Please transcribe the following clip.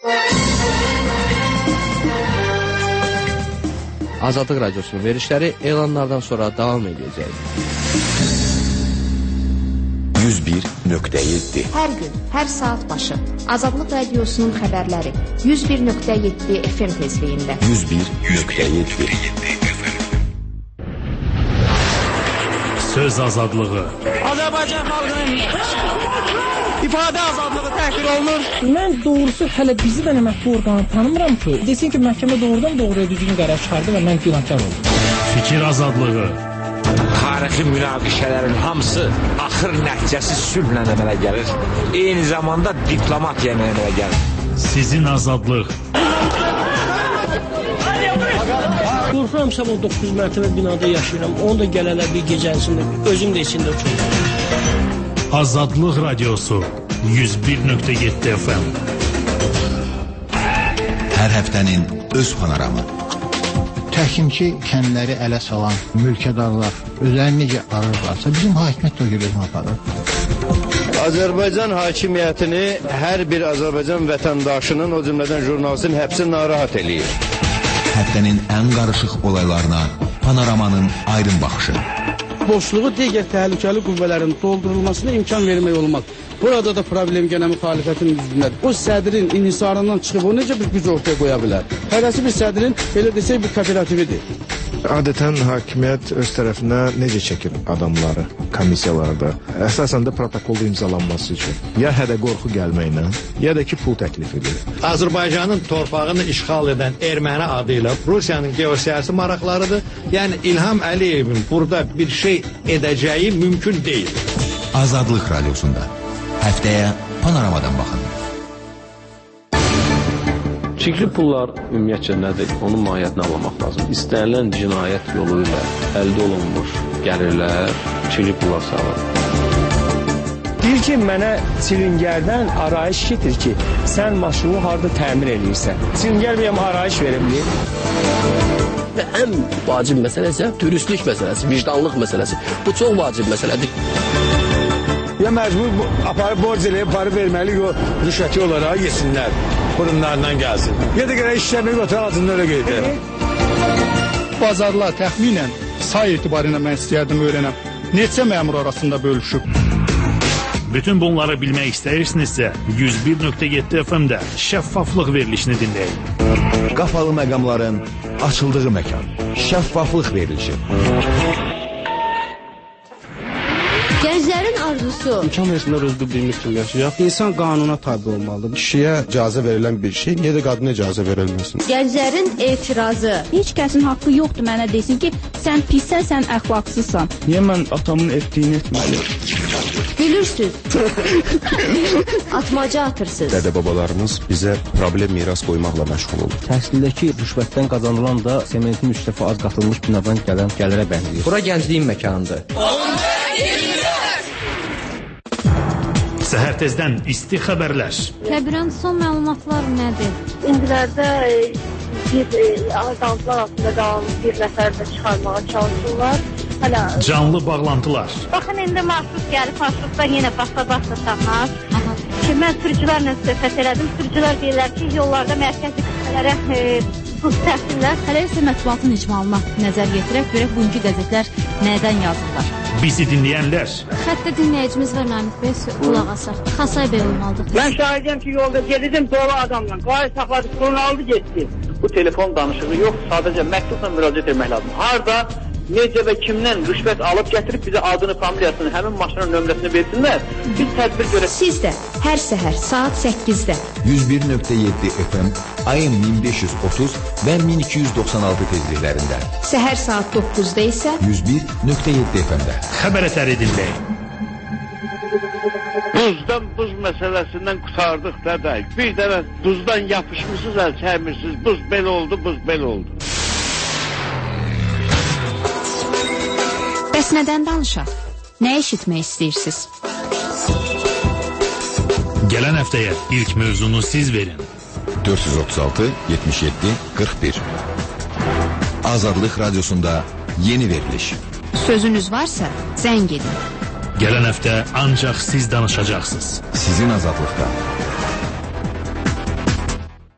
Azadlıq Radiosunun verişləri elanlardan sonra davam edəcək. 101.7 Hər gün, hər saat başı Azadlıq Radiosunun xəbərləri 101.7 FM tezliyində 101.7 Söz azadlığı Azərbaycan xalqının ifadə azadlığı təhqir olunur. Mən doğrusu hələ bizi də mətbu orqanı tanımıram ki, desin ki, məhkəmə doğrudan doğruya düzgün qərar çıxardı və mən günahkar oldum. Fikir azadlığı Tarixi münaqişələrin hamısı axır nəticəsi sülhlə əmələ gəlir. Eyni zamanda diplomatiya əmələ gəlir. Sizin azadlıq. Qorxuram sabah 9 mərtəbə binada yaşayıram. Onu da gələlər bir gecəsində, özüm də içində uçurum. Azadlıq Radiosu 101.7 FM. Hər həftənin öz panoramı. Təhkimçi kəndləri ələ salan mülkədarlar özlərini necə arırlarsa, bizim hakimiyyət də o gözünü aparır. Azərbaycan hakimiyyətini hər bir Azərbaycan vətəndaşının, o cümlədən jurnalistin həbsi narahat eləyir. Həftənin ən qarışıq olaylarına panoramanın aydın baxışı. Boşluğu digər təhlükəli qüvvələrin doldurulmasına imkan vermək olmaz. Burada da problem gənə müxalifətin yüzündədir. O sədrin inhisarından çıxıb o necə bir güc ortaya qoya bilər? Hərəsi bir sədrin, belə desək, bir kooperatividir. Adətən hakimiyyət öz tərəfinə necə çəkir adamları komissiyalarda? Əsasən də protokolda imzalanması üçün. Ya hədə qorxu gəlməklə, ya da ki, pul təklif edir. Azərbaycanın torpağını işğal edən erməni adı ilə Rusiyanın geosiyasi maraqlarıdır. Yəni İlham Əliyevin burada bir şey edəcəyi mümkün deyil. Azadlıq Radiosunda. Həftəyə panoramadan baxın. Çirkli pullar ümumiyyətcə nədir? Onun mahiyyətini anlamaq lazım. İstənilən cinayət yolu ilə əldə olunmuş gəlirlər çirkli pullar sağlar. Deyir ki, mənə Çilingərdən arayış getir ki, sən maşını harada təmir edirsən. Çilingər bəyəm arayış verə bilir. Və ən vacib məsələ isə dürüstlük məsələsi, vicdanlıq məsələsi. Bu çox vacib məsələdir. Ya məcbur aparıb borc eləyib, parı verməli, rüşvəti olaraq yesinlər. Qurumlarından gəlsin. Ya da gələk işlərini götürən altında öyle qeydir. Bazarlar təxminən say etibarıyla mən istəyərdim öyrənəm. Neçə məmur arasında bölüşüb? Bütün bunları bilmək istəyirsinizsə 101.7 FM-də şəffaflıq verilişini dinləyin. Qapalı məqamların açıldığı məkan. Şəffaflıq verilişi. Gənclərin arzusu. İmkan versinlər özü bilmiş kimi yaşayaq. İnsan qanuna tabi olmalıdır. Kişiyə icazə verilən bir şey, niyə də qadına icazə verilməsin? Gənclərin etirazı. Heç kəsin haqqı yoxdur mənə desin ki, sən pissən, sən əxlaqsızsan. Niyə mən atamın etdiyini etməliyim? Gülürsüz. Atmaca atırsınız. Dədə-babalarımız bizə problem miras qoymaqla məşğul olur. Təhsildəki rüşvətdən qazanılan da sementin 3 dəfə az qatılmış binadan gələn gəlirə bənzəyir. Bura gəncliyin məkanıdır. Səhər tezdən isti xəbərlər. Kəbirən son məlumatlar nədir? İndilərdə bir azaltılar altında qalan bir nəfər də çıxarmağa çalışırlar. Canlı bağlantılar. Baxın, indi marşrut gəlib, marşrutdan yenə basta tapmaz. Mən sürücülərlə söhbət elədim. Sürücülər deyirlər ki, yollarda mərkəzi qüvvələrə buz təhsillər. Hələ isə mətbuatın icmalına nəzər yetirək, görək bugünkü qəzetlər nədən yazırlar. Bizi dinləyənlər. Xəttə dinləyicimiz var Namik Bəy, qulaq asaq. Xasay Bəy olmalıdır. Mən şahidəm ki, yolda gedirdim dolu adamla. Qayı saxladı, kurunu aldı, getdi. Bu telefon danışığı yox, sadəcə məktubla müraciət etmək lazım. Harada, necə və kimdən rüşvət alıb gətirib bizə adını, familiyasını, həmin maşının nömrəsini versinlər. Biz tədbir görək. Siz də hər səhər saat 8-də 101.7 FM, AM 1530 və 1296 tezliklərində. Səhər saat 9-da isə 101.7 FM-də. Xəbər əsəri dinləyin. Buzdan buz məsələsindən qurtardıq dədək. Bir dəfə buzdan yapışmışsınız, əl çəkmirsiniz. Buz belə oldu, buz belə oldu. Bəs nədən danışaq? Nə eşitmək istəyirsiniz? Gələn həftəyə ilk mövzunu siz verin. 436 77 41. Azadlıq Radiosunda yeni veriliş. Sözünüz varsa zəng edin. Gələn həftə ancaq siz danışacaqsınız. Sizin azadlıqda.